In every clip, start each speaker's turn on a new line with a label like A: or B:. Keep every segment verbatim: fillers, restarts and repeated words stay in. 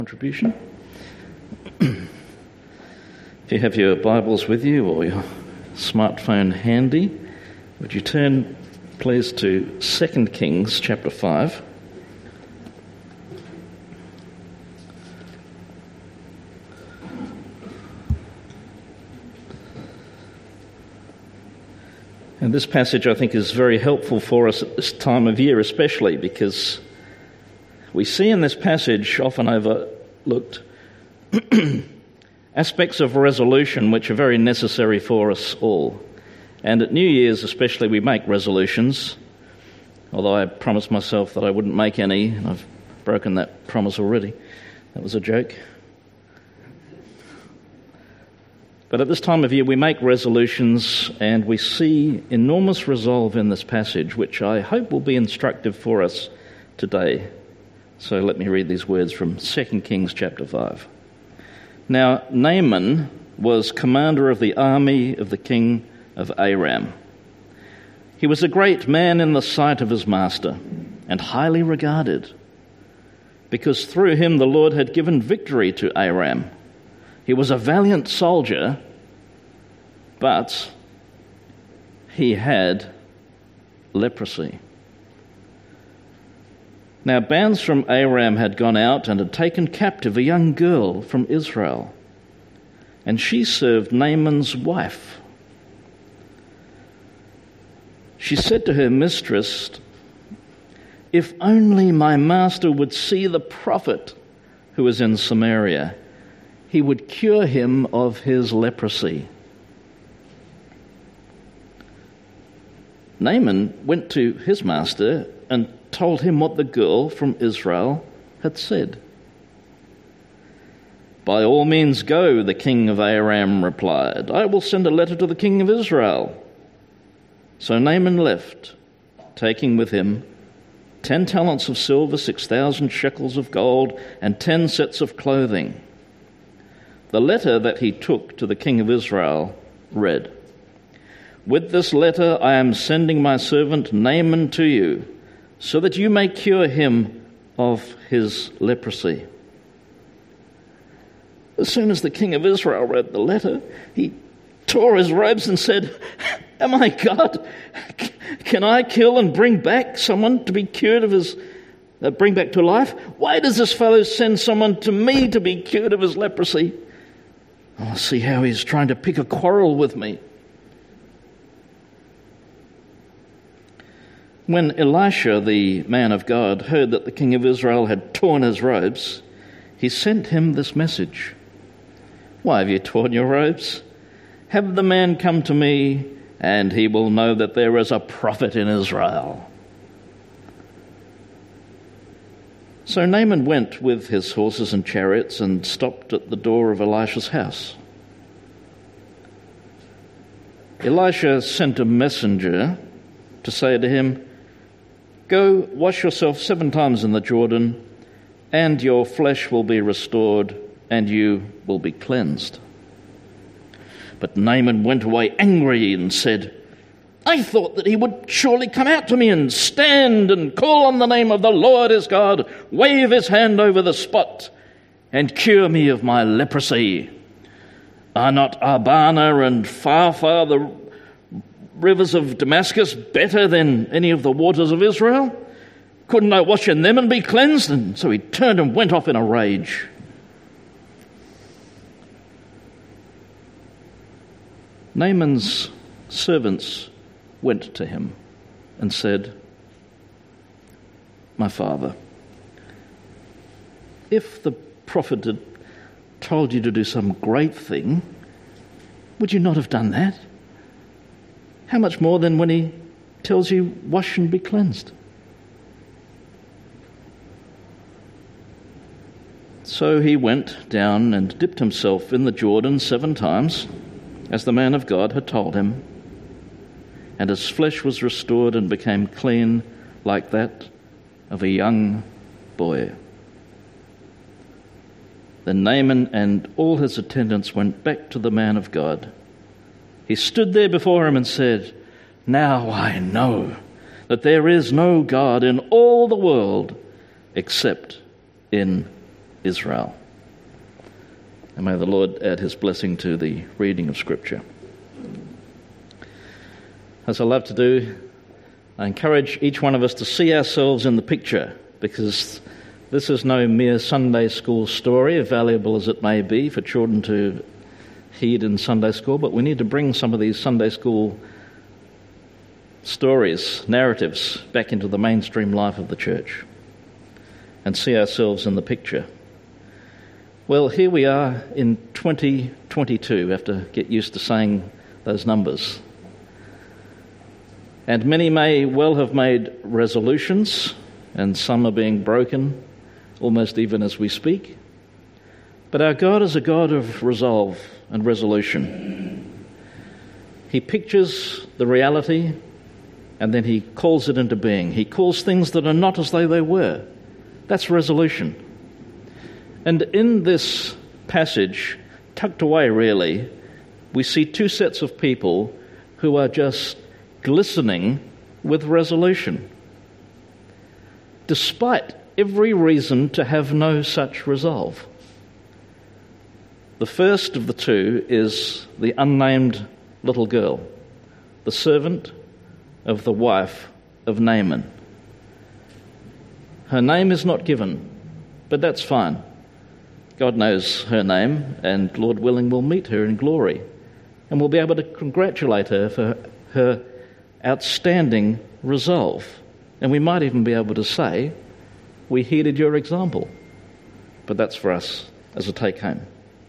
A: Contribution. If you have your Bibles with you or your smartphone handy, would you turn please to Second Kings chapter five. And this passage, I think, is very helpful for us at this time of year, especially because we see in this passage, often overlooked, aspects of resolution which are very necessary for us all. And at New Year's especially, we make resolutions, although I promised myself that I wouldn't make any, and I've broken that promise already. That was a joke. But at this time of year, we make resolutions, and we see enormous resolve in this passage, which I hope will be instructive for us today. So let me read these words from Second Kings chapter five. Now Naaman was commander of the army of the king of Aram. He was a great man in the sight of his master, and highly regarded, because through him the Lord had given victory to Aram. He was a valiant soldier, but he had leprosy. Now bands from Aram had gone out and had taken captive a young girl from Israel, and she served Naaman's wife. She said to her mistress, "If only my master would see the prophet who is in Samaria, he would cure him of his leprosy." Naaman went to his master and told him what the girl from Israel had said. "By all means go," the king of Aram replied. "I will send a letter to the king of Israel." So Naaman left, taking with him ten talents of silver, six thousand shekels of gold, and ten sets of clothing. The letter that he took to the king of Israel read, "With this letter I am sending my servant Naaman to you, so that you may cure him of his leprosy." As soon as the king of Israel read the letter, he tore his robes and said, "Am I God? Can I kill and bring back someone to be cured of his, uh, bring back to life? Why does this fellow send someone to me to be cured of his leprosy? I'll see how he's trying to pick a quarrel with me." When Elisha, the man of God, heard that the king of Israel had torn his robes, he sent him this message: "Why have you torn your robes? Have the man come to me, and he will know that there is a prophet in Israel." So Naaman went with his horses and chariots and stopped at the door of Elisha's house. Elisha sent a messenger to say to him, "Go, wash yourself seven times in the Jordan, and your flesh will be restored, and you will be cleansed." But Naaman went away angry and said, "I thought that he would surely come out to me and stand and call on the name of the Lord his God, wave his hand over the spot, and cure me of my leprosy. Are not Abana and Pharpar, the rivers of Damascus, better than any of the waters of Israel? Couldn't I wash in them and be cleansed?" And so he turned and went off in a rage. Naaman's servants went to him and said, "My father, if the prophet had told you to do some great thing, would you not have done that? How much more than when he tells you, wash and be cleansed?" So he went down and dipped himself in the Jordan seven times, as the man of God had told him, and his flesh was restored and became clean like that of a young boy. Then Naaman and all his attendants went back to the man of God. He stood there before him and said, "Now I know that there is no God in all the world except in Israel. And may the Lord add his blessing to the reading of Scripture. As I love to do, I encourage each one of us to see ourselves in the picture, because this is no mere Sunday school story, valuable as it may be for children to heed in Sunday school, but we need to bring some of these Sunday school stories, narratives, back into the mainstream life of the church and see ourselves in the picture. Well, here we are in twenty twenty-two. We have to get used to saying those numbers. And many may well have made resolutions, and some are being broken, almost even as we speak. But our God is a God of resolve and resolution. He pictures the reality, and then he calls it into being. He calls things that are not as though they were. That's resolution. And in this passage, tucked away really, we see two sets of people who are just glistening with resolution, despite every reason to have no such resolve. The first of the two is the unnamed little girl, the servant of the wife of Naaman. Her name is not given, but that's fine. God knows her name, and Lord willing, we'll meet her in glory, and we'll be able to congratulate her for her outstanding resolve. And we might even be able to say, we heeded your example. But that's for us as a take-home.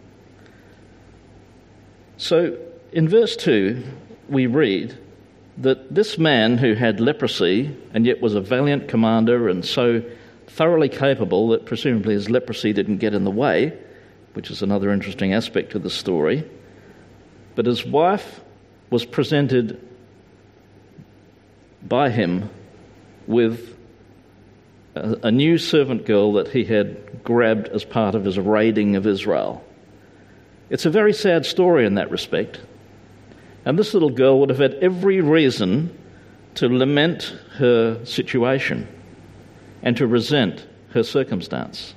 A: So in verse two, we read that this man who had leprosy and yet was a valiant commander and so thoroughly capable that presumably his leprosy didn't get in the way, which is another interesting aspect of the story, but his wife was presented by him with a, a new servant girl that he had grabbed as part of his raiding of Israel. It's a very sad story in that respect. And this little girl would have had every reason to lament her situation and to resent her circumstance.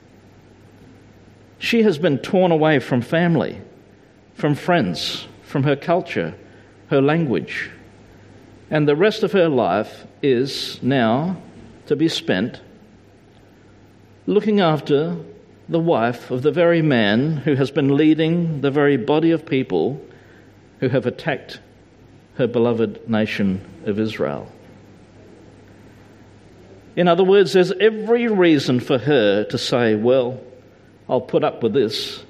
A: She has been torn away from family, from friends, from her culture, her language, and the rest of her life is now to be spent looking after the wife of the very man who has been leading the very body of people who have attacked her beloved nation of Israel. In other words, there's every reason for her to say, well, I'll put up with this.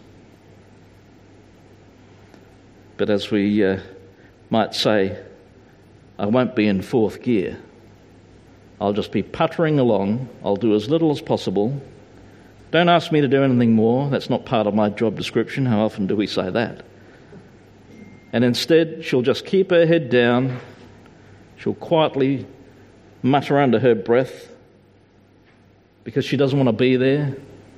A: But as we uh, might say, I won't be in fourth gear. I'll just be puttering along. I'll do as little as possible. Don't ask me to do anything more. That's not part of my job description. How often do we say that? And instead, she'll just keep her head down. She'll quietly mutter under her breath because she doesn't want to be there.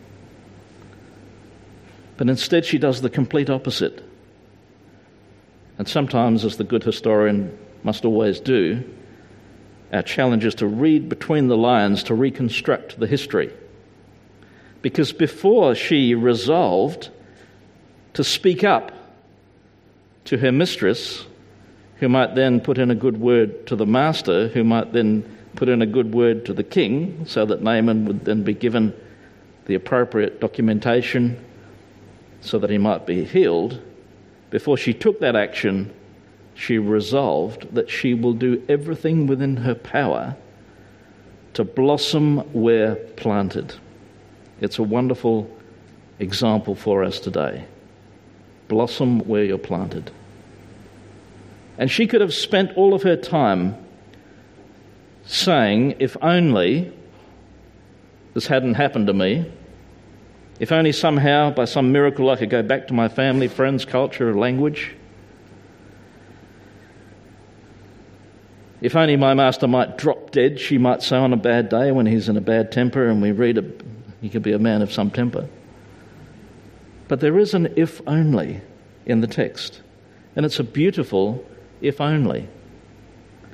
A: But instead, she does the complete opposite. And sometimes, as the good historian must always do, our challenge is to read between the lines to reconstruct the history. Because before she resolved to speak up to her mistress, who might then put in a good word to the master, who might then put in a good word to the king, so that Naaman would then be given the appropriate documentation so that he might be healed, before she took that action, she resolved that she will do everything within her power to blossom where planted. It's a wonderful example for us today. Blossom where you're planted. And she could have spent all of her time saying, if only this hadn't happened to me, if only somehow, by some miracle, I could go back to my family, friends, culture, language. If only my master might drop dead, she might say, on a bad day when he's in a bad temper, and we read a, he could be a man of some temper. But there is an if only in the text, and it's a beautiful if only.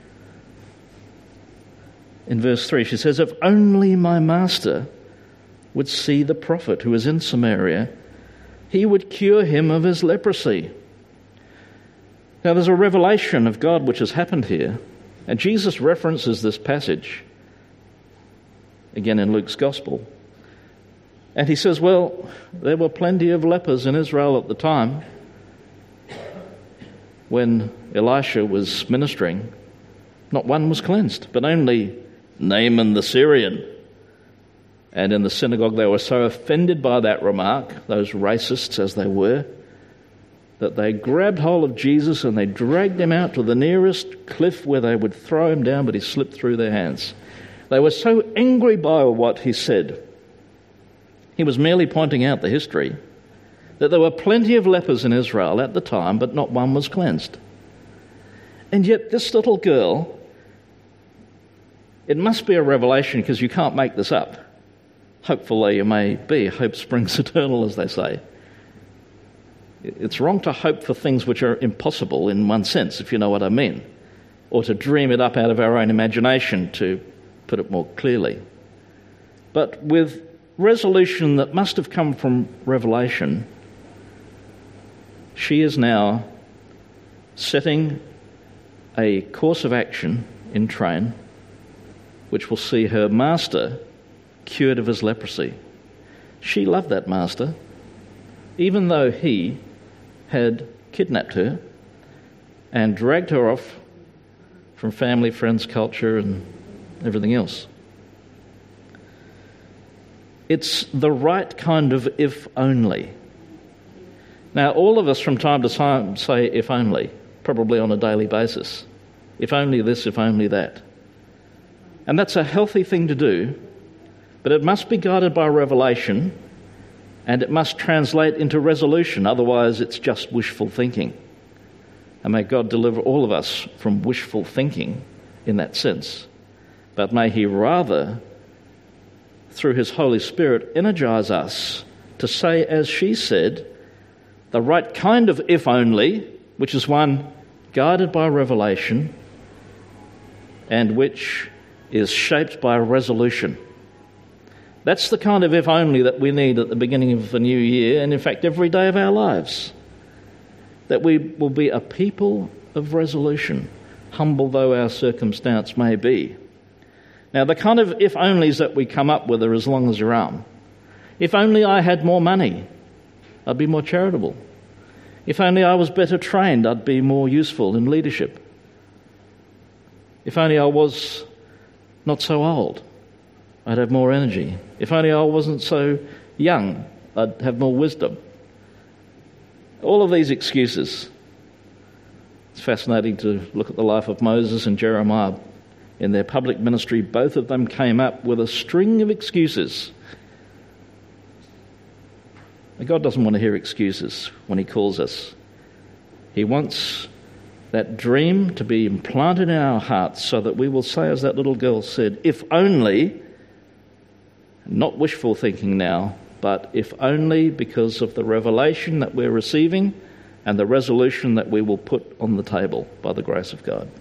A: In verse three, she says, if only my master would see the prophet who is in Samaria, he would cure him of his leprosy. Now there's a revelation of God which has happened here, and Jesus references this passage again in Luke's Gospel. And he says, well, there were plenty of lepers in Israel at the time when Elisha was ministering. Not one was cleansed, but only Naaman the Syrian. And in the synagogue they were so offended by that remark, those racists as they were, that they grabbed hold of Jesus and they dragged him out to the nearest cliff where they would throw him down, but he slipped through their hands. They were so angry by what he said. He was merely pointing out the history, that there were plenty of lepers in Israel at the time, but not one was cleansed. And yet this little girl, it must be a revelation because you can't make this up. Hopeful though you may be, hope springs eternal, as they say. It's wrong to hope for things which are impossible in one sense, if you know what I mean, or to dream it up out of our own imagination, to put it more clearly. But with resolution that must have come from revelation, she is now setting a course of action in train which will see her master cured of his leprosy. She loved that master, even though he had kidnapped her and dragged her off from family, friends, culture, and everything else. It's the right kind of if only. Now, all of us from time to time say if only, probably on a daily basis. If only this, if only that. And that's a healthy thing to do, but it must be guided by revelation, and it must translate into resolution, otherwise it's just wishful thinking. And may God deliver all of us from wishful thinking in that sense. But may he rather, through his Holy Spirit, energize us to say, as she said, the right kind of if only, which is one guided by revelation and which is shaped by resolution. That's the kind of if only that we need at the beginning of the new year, and in fact every day of our lives. That we will be a people of resolution, humble though our circumstance may be. Now the kind of if onlys that we come up with are as long as your arm. If only I had more money, I'd be more charitable. If only I was better trained, I'd be more useful in leadership. If only I was not so old, I'd have more energy. If only I wasn't so young, I'd have more wisdom. All of these excuses. It's fascinating to look at the life of Moses and Jeremiah. In their public ministry, both of them came up with a string of excuses. And God doesn't want to hear excuses when he calls us. He wants that dream to be implanted in our hearts so that we will say, as that little girl said, if only, not wishful thinking now, but if only because of the revelation that we're receiving and the resolution that we will put on the table by the grace of God.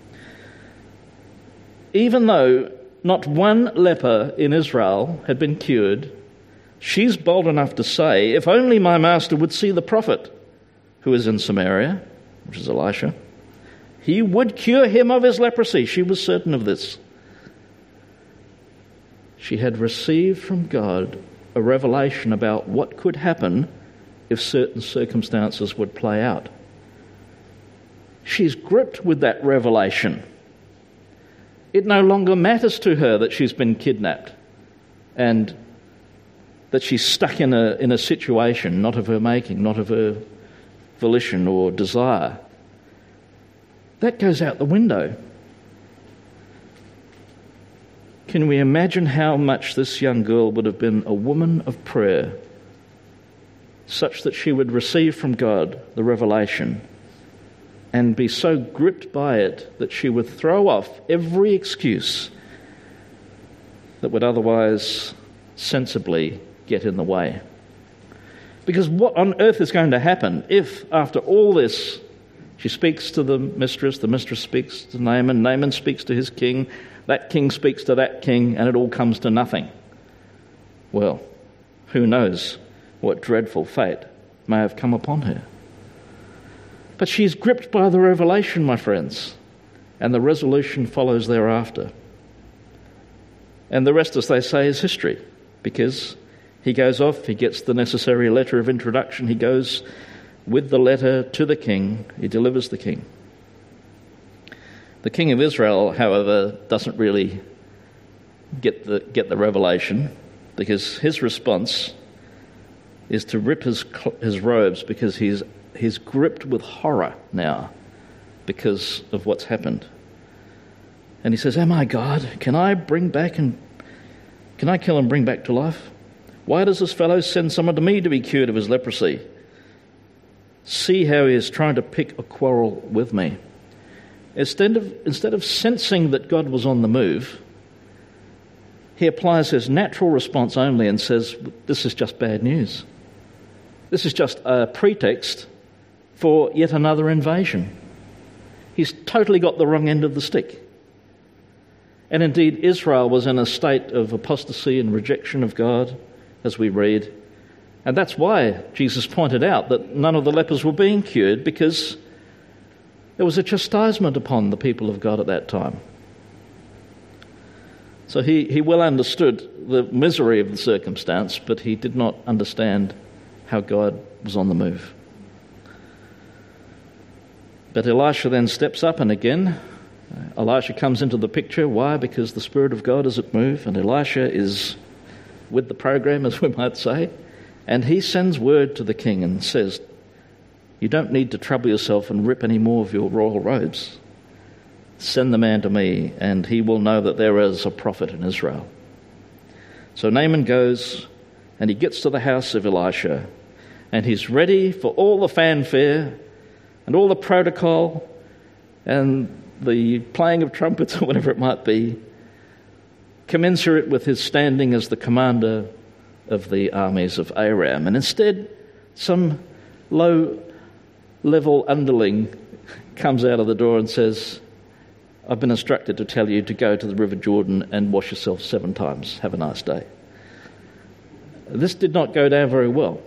A: Even though not one leper in Israel had been cured, she's bold enough to say, if only my master would see the prophet who is in Samaria, which is Elisha, he would cure him of his leprosy. She was certain of this. She had received from God a revelation about what could happen if certain circumstances would play out. She's gripped with that revelation. It no longer matters to her that she's been kidnapped and that she's stuck in a in a situation not of her making, not of her volition or desire. That goes out the window. Can we imagine how much this young girl would have been a woman of prayer, such that she would receive from God the revelation and be so gripped by it that she would throw off every excuse that would otherwise sensibly get in the way? Because what on earth is going to happen if, after all this, she speaks to the mistress, the mistress speaks to Naaman, Naaman speaks to his king, that king speaks to that king, and it all comes to nothing? well, who knows what dreadful fate may have come upon her. But she's gripped by the revelation, my friends, and the resolution follows thereafter. And the rest, as they say, is history, because he goes off, he gets the necessary letter of introduction, he goes with the letter to the king, he delivers the king. The king of Israel, however, doesn't really get the get the revelation, because his response is to rip his his robes, because he's he's gripped with horror now because of what's happened. And he says, "Am I God? Can I bring back and can I kill and bring back to life? Why does this fellow send someone to me to be cured of his leprosy? See how he is trying to pick a quarrel with me." Instead of, instead of sensing that God was on the move, he applies his natural response only and says, this is just bad news. This is just a pretext for yet another invasion. He's totally got the wrong end of the stick. And indeed, Israel was in a state of apostasy and rejection of God, as we read. And that's why Jesus pointed out that none of the lepers were being cured, because there was a chastisement upon the people of God at that time. So he, he well understood the misery of the circumstance, but he did not understand how God was on the move. But Elisha then steps up, and again, Elisha comes into the picture. Why? Because the Spirit of God is at move, and Elisha is with the program, as we might say, and he sends word to the king and says, you don't need to trouble yourself and rip any more of your royal robes. Send the man to me, and he will know that there is a prophet in Israel. So Naaman goes, and he gets to the house of Elisha, and he's ready for all the fanfare and all the protocol and the playing of trumpets or whatever it might be, commensurate with his standing as the commander of the armies of Aram. And instead, some low-level underling comes out of the door and says, I've been instructed to tell you to go to the River Jordan and wash yourself seven times. Have a nice day. This did not go down very well.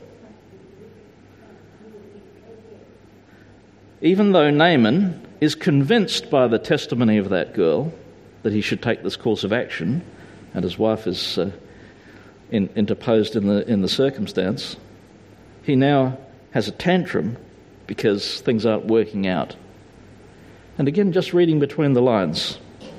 A: Even though Naaman is convinced by the testimony of that girl that he should take this course of action, and his wife is uh, in, interposed in the in the circumstance, he now has a tantrum because things aren't working out. And again, just reading between the lines,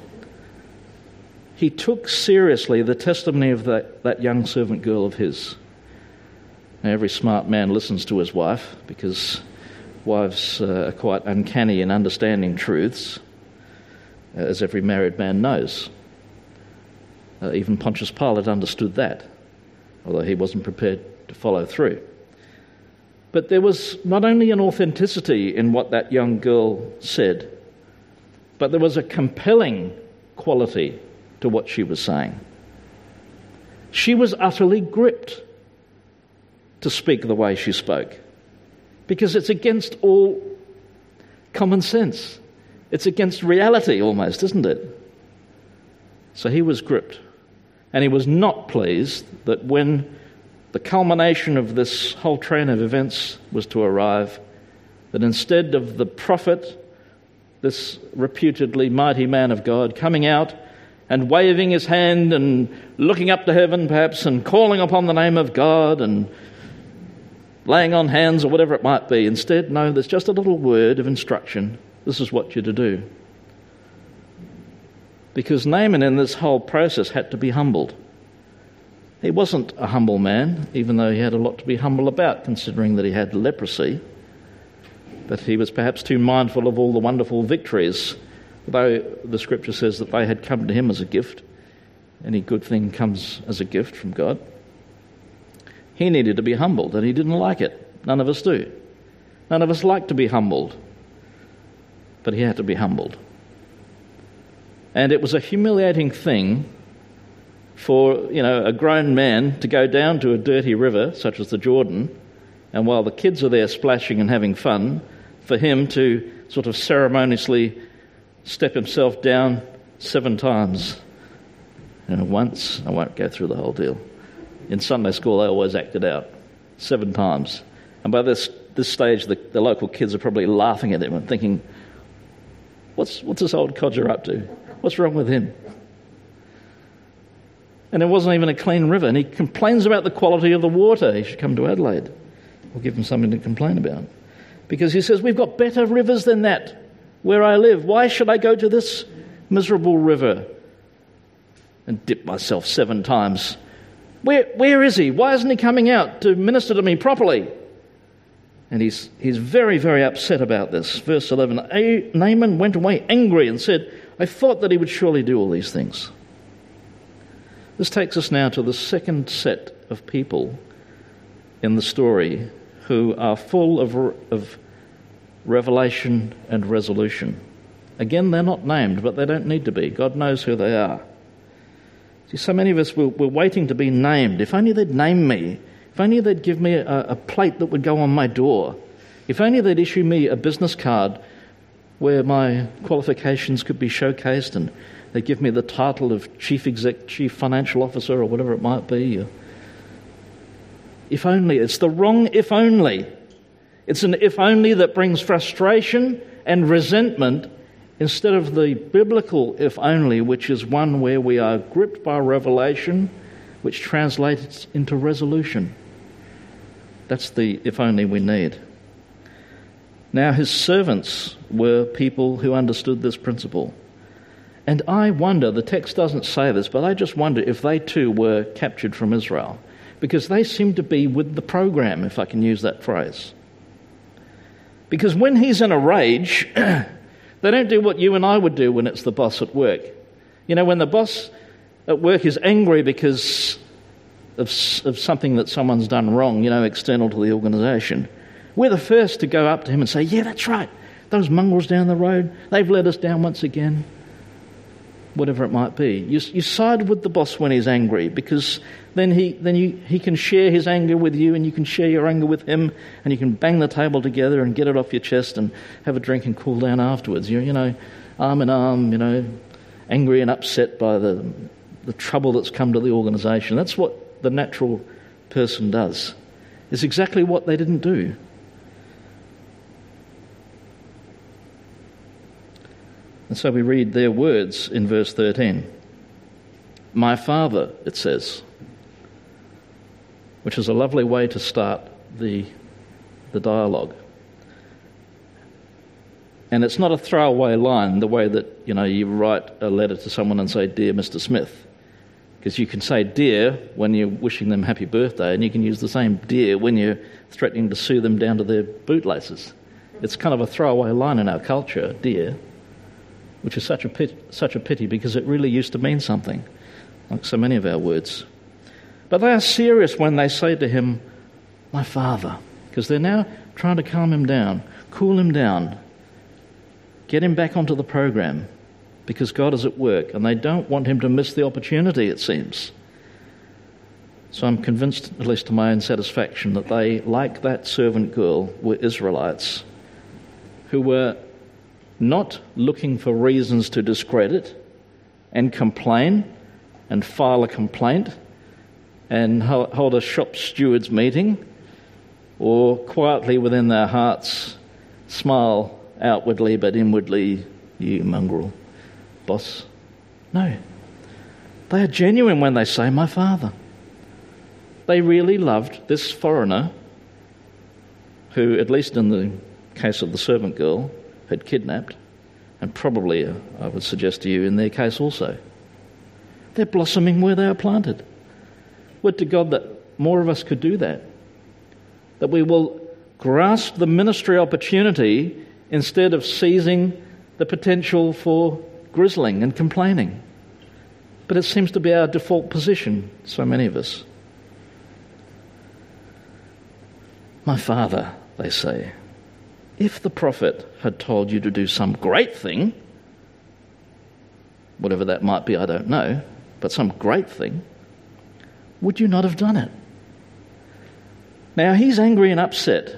A: he took seriously the testimony of that, that young servant girl of his. Now, every smart man listens to his wife, because wives uh, are quite uncanny in understanding truths, as every married man knows. Uh, even Pontius Pilate understood that, although he wasn't prepared to follow through. But there was not only an authenticity in what that young girl said, but there was a compelling quality to what she was saying. She was utterly gripped to speak the way she spoke, because it's against all common sense. It's against reality almost, isn't it? So he was gripped, and he was not pleased that when the culmination of this whole train of events was to arrive, that instead of the prophet, this reputedly mighty man of God, coming out and waving his hand and looking up to heaven perhaps and calling upon the name of God and laying on hands or whatever it might be, instead, no, there's just a little word of instruction. This is what you're to do. Because Naaman in this whole process had to be humbled. He wasn't a humble man, even though he had a lot to be humble about, considering that he had leprosy. But he was perhaps too mindful of all the wonderful victories, though the scripture says that they had come to him as a gift. Any good thing comes as a gift from God. He needed to be humbled, and he didn't like it. None of us do. None of us like to be humbled. But he had to be humbled. And it was a humiliating thing for, you know, a grown man to go down to a dirty river, such as the Jordan, and while the kids are there splashing and having fun, for him to sort of ceremoniously step himself down seven times. You know, once, I won't go through the whole deal. In Sunday school, they always acted out seven times. And by this this stage, the, the local kids are probably laughing at him and thinking, what's, what's this old codger up to? What's wrong with him? And it wasn't even a clean river. And he complains about the quality of the water. He should come to Adelaide. We'll give him something to complain about. Because he says, we've got better rivers than that where I live. Why should I go to this miserable river and dip myself seven times? Where, where is he? Why isn't he coming out to minister to me properly? And he's, he's very, very upset about this. Verse eleven, Naaman went away angry and said, I thought that he would surely do all these things. This takes us now to the second set of people in the story who are full of, of revelation and resolution. Again, they're not named, but they don't need to be. God knows who they are. See, so many of us were, were waiting to be named. If only they'd name me. If only they'd give me a, a plate that would go on my door. If only they'd issue me a business card where my qualifications could be showcased and they'd give me the title of Chief Exec, Chief Financial Officer or whatever it might be. If only. It's the wrong if only. It's an if only that brings frustration and resentment instead of the biblical if only, which is one where we are gripped by revelation, which translates into resolution. That's the if only we need. Now, his servants were people who understood this principle. And I wonder, the text doesn't say this, but I just wonder if they too were captured from Israel, because they seem to be with the program, if I can use that phrase. Because when he's in a rage, they don't do what you and I would do when it's the boss at work. You know, when the boss at work is angry because of, of something that someone's done wrong, you know, external to the organisation, we're the first to go up to him and say, yeah, that's right, those mongrels down the road, they've let us down once again. Whatever it might be. You, you side with the boss when he's angry, because then he then you, he can share his anger with you and you can share your anger with him, and you can bang the table together and get it off your chest and have a drink and cool down afterwards. You're, you know, arm in arm, you know, angry and upset by the, the trouble that's come to the organisation. That's what the natural person does. It's exactly what they didn't do. And so we read their words in verse thirteen. My father, it says, which is a lovely way to start the, the dialogue. And it's not a throwaway line, the way that, you know, you write a letter to someone and say, Dear Mister Smith. Because you can say dear when you're wishing them happy birthday, and you can use the same dear when you're threatening to sue them down to their bootlaces. It's kind of a throwaway line in our culture, dear, which is such a pity, such a pity because it really used to mean something, like so many of our words. But they are serious when they say to him, my father, because they're now trying to calm him down, cool him down, get him back onto the program, because God is at work, and they don't want him to miss the opportunity, it seems. So I'm convinced, at least to my own satisfaction, that they, like that servant girl, were Israelites who were not looking for reasons to discredit and complain and file a complaint and hold a shop stewards meeting, or quietly within their hearts smile outwardly but inwardly, you mongrel boss. No. They are genuine when they say, my father. They really loved this foreigner who, at least in the case of the servant girl, had kidnapped, and probably, uh, I would suggest to you, in their case also. They're blossoming where they are planted. Would to God that more of us could do that. That we will grasp the ministry opportunity instead of seizing the potential for grizzling and complaining. But it seems to be our default position, so many of us. My father, they say, if the prophet had told you to do some great thing, whatever that might be, I don't know, but some great thing, would you not have done it? Now, he's angry and upset,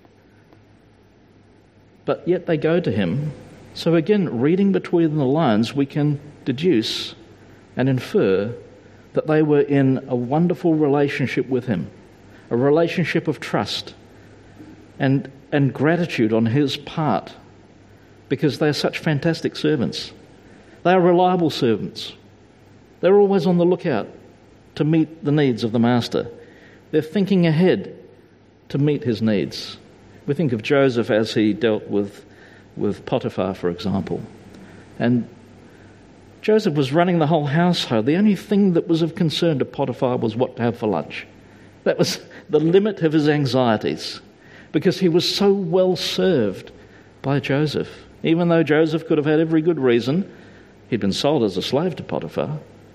A: but yet they go to him. So again, reading between the lines, we can deduce and infer that they were in a wonderful relationship with him, a relationship of trust and, and gratitude on his part, because they are such fantastic servants. They are reliable servants. They're always on the lookout to meet the needs of the master. They're thinking ahead to meet his needs. We think of Joseph as he dealt with, with Potiphar, for example. And Joseph was running the whole household. The only thing that was of concern to Potiphar was what to have for lunch. That was the limit of his anxieties, because he was so well served by Joseph. Even though Joseph could have had every good reason, he'd been sold as a slave to Potiphar.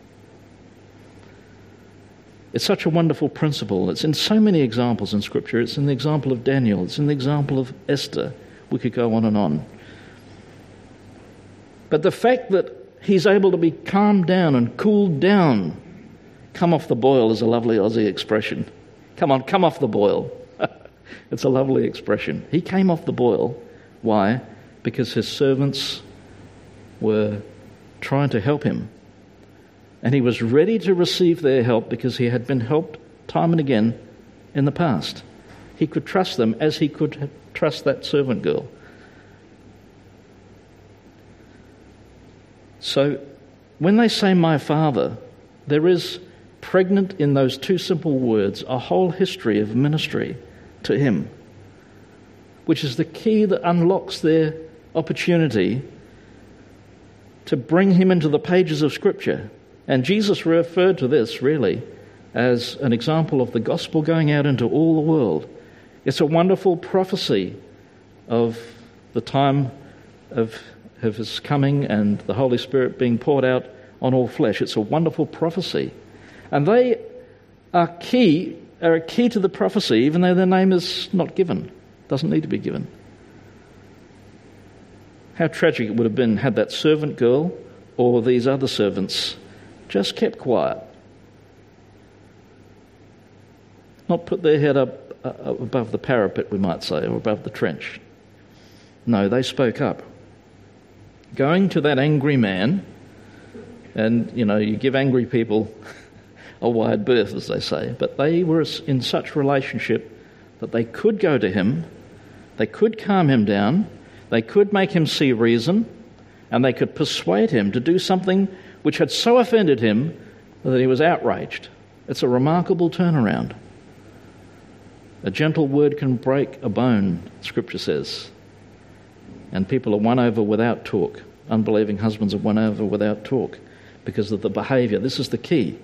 A: It's such a wonderful principle. It's in so many examples in Scripture. It's in the example of Daniel. It's in the example of Esther. We could go on and on. But the fact that he's able to be calmed down and cooled down, come off the boil is a lovely Aussie expression. Come on, come off the boil. It's a lovely expression. He came off the boil. Why? Because his servants were trying to help him. And he was ready to receive their help because he had been helped time and again in the past. He could trust them as he could trust that servant girl. So when they say my father, there is pregnant in those two simple words a whole history of ministry to him, which is the key that unlocks their opportunity to bring him into the pages of Scripture. And Jesus referred to this, really, as an example of the gospel going out into all the world. It's a wonderful prophecy of the time of, of his coming and the Holy Spirit being poured out on all flesh. It's a wonderful prophecy. And they are key, are a key to the prophecy, even though their name is not given, doesn't need to be given. How tragic it would have been had that servant girl or these other servants just kept quiet, not put their head up uh, above the parapet, we might say, or above the trench. No, they spoke up. Going to that angry man, and, you know, you give angry people a wide berth, as they say, but they were in such relationship that they could go to him, they could calm him down, they could make him see reason, and they could persuade him to do something which had so offended him that he was outraged. It's a remarkable turnaround. A gentle word can break a bone, Scripture says. And people are won over without talk. Unbelieving husbands are won over without talk because of the behaviour. This is the key.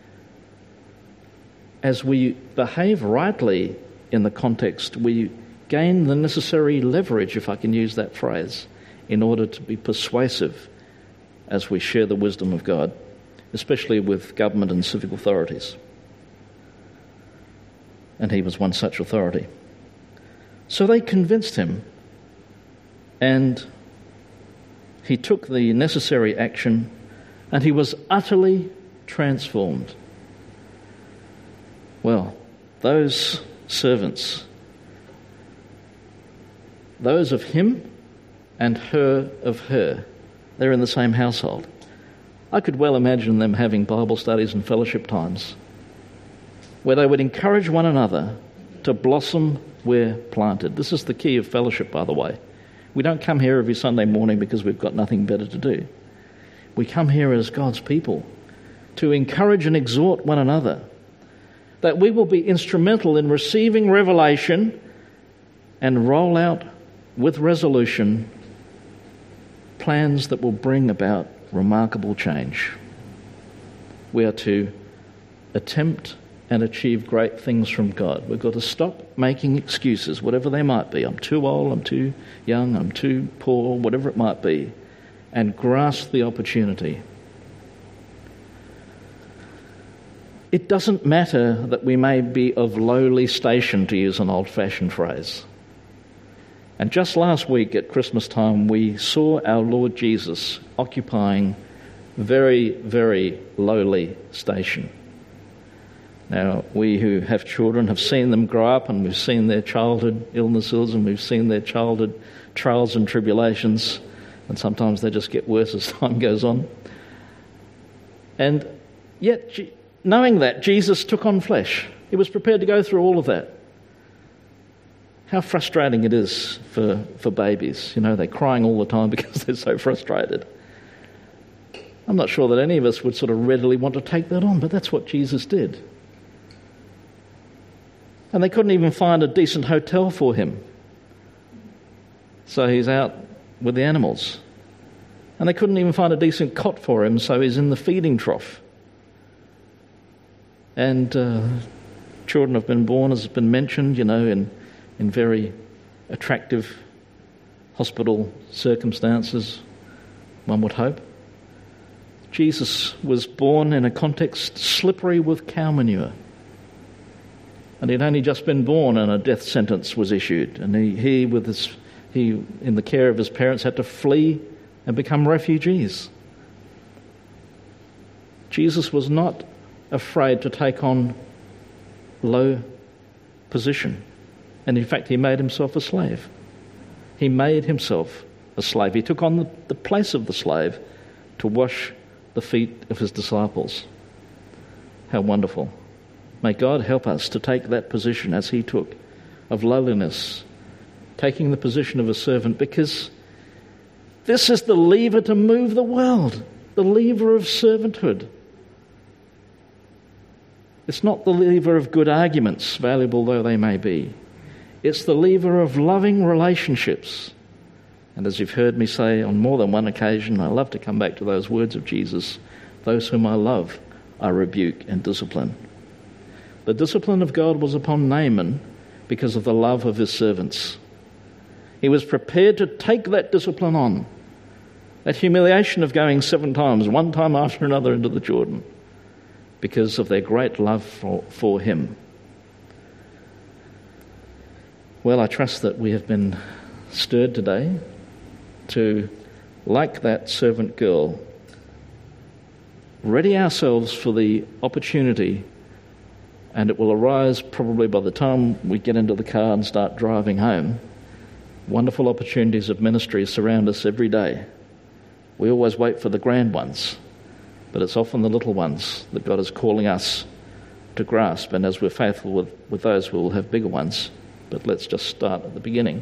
A: As we behave rightly in the context, we gain the necessary leverage, if I can use that phrase, in order to be persuasive as we share the wisdom of God, especially with government and civic authorities. And he was one such authority. So they convinced him, and he took the necessary action, and he was utterly transformed. Well, those servants, those of him and her of her, they're in the same household. I could well imagine them having Bible studies and fellowship times where they would encourage one another to blossom where planted. This is the key of fellowship, by the way. We don't come here every Sunday morning because we've got nothing better to do. We come here as God's people to encourage and exhort one another, that we will be instrumental in receiving revelation and roll out with resolution plans that will bring about remarkable change. We are to attempt and achieve great things from God. We've got to stop making excuses, whatever they might be. I'm too old, I'm too young, I'm too poor, whatever it might be, and grasp the opportunity. It doesn't matter that we may be of lowly station, to use an old-fashioned phrase. And just last week at Christmas time, we saw our Lord Jesus occupying very, very lowly station. Now, we who have children have seen them grow up, and we've seen their childhood illnesses, and we've seen their childhood trials and tribulations, and sometimes they just get worse as time goes on. And yet knowing that, Jesus took on flesh. He was prepared to go through all of that. How frustrating it is for, for babies. You know, they're crying all the time because they're so frustrated. I'm not sure that any of us would sort of readily want to take that on, but that's what Jesus did. And they couldn't even find a decent hotel for him. So he's out with the animals. And they couldn't even find a decent cot for him, so he's in the feeding trough. And uh, children have been born, as has been mentioned, you know, in, in very attractive hospital circumstances, one would hope. Jesus was born in a context slippery with cow manure. And he'd only just been born and a death sentence was issued. And he, he, with his, he, in the care of his parents, had to flee and become refugees. Jesus was not afraid to take on low position. And in fact, he made himself a slave. He made himself a slave. He took on the, the place of the slave to wash the feet of his disciples. How wonderful. May God help us to take that position as he took, of lowliness, taking the position of a servant, because this is the lever to move the world, the lever of servanthood. It's not the lever of good arguments, valuable though they may be. It's the lever of loving relationships. And as you've heard me say on more than one occasion, I love to come back to those words of Jesus, those whom I love, I rebuke and discipline. The discipline of God was upon Naaman because of the love of his servants. He was prepared to take that discipline on, that humiliation of going seven times, one time after another, into the Jordan, because of their great love for, for him. Well, I trust that we have been stirred today to, like that servant girl, ready ourselves for the opportunity, and it will arise probably by the time we get into the car and start driving home. Wonderful opportunities of ministry surround us every day. We always wait for the grand ones, but it's often the little ones that God is calling us to grasp, and as we're faithful with, with those, we will have bigger ones. But let's just start at the beginning.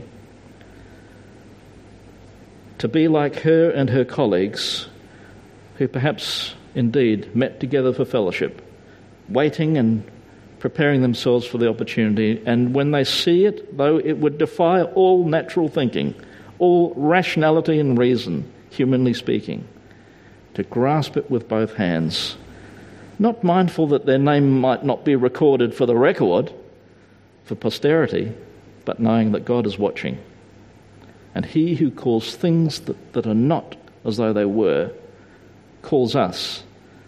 A: To be like her and her colleagues, who perhaps indeed met together for fellowship, waiting and preparing themselves for the opportunity, and when they see it, though it would defy all natural thinking, all rationality and reason, humanly speaking, to grasp it with both hands, not mindful that their name might not be recorded for the record, for posterity, but knowing that God is watching. And he who calls things that, that are not as though they were, calls us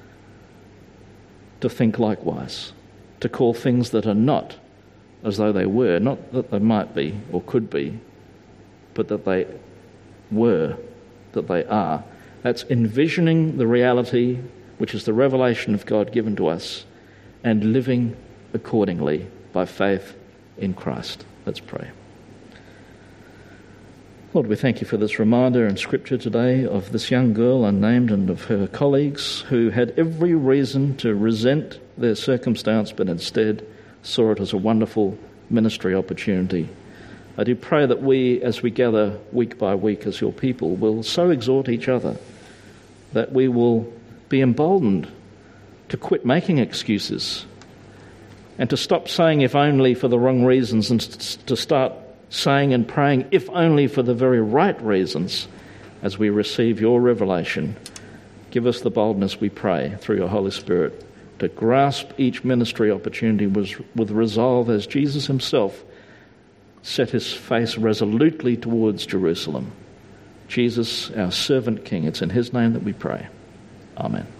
A: to think likewise, to call things that are not as though they were, not that they might be or could be, but that they were, that they are. That's envisioning the reality, which is the revelation of God given to us, and living accordingly by faith in Christ. Let's pray. Lord, we thank you for this reminder in Scripture today of this young girl unnamed and of her colleagues who had every reason to resent their circumstance, but instead saw it as a wonderful ministry opportunity. I do pray that we, as we gather week by week as your people, will so exhort each other that we will be emboldened to quit making excuses and to stop saying if only for the wrong reasons, and to start saying and praying if only for the very right reasons as we receive your revelation. Give us the boldness, we pray, through your Holy Spirit, to grasp each ministry opportunity with resolve as Jesus himself set his face resolutely towards Jerusalem. Jesus, our servant King, it's in his name that we pray. Amen.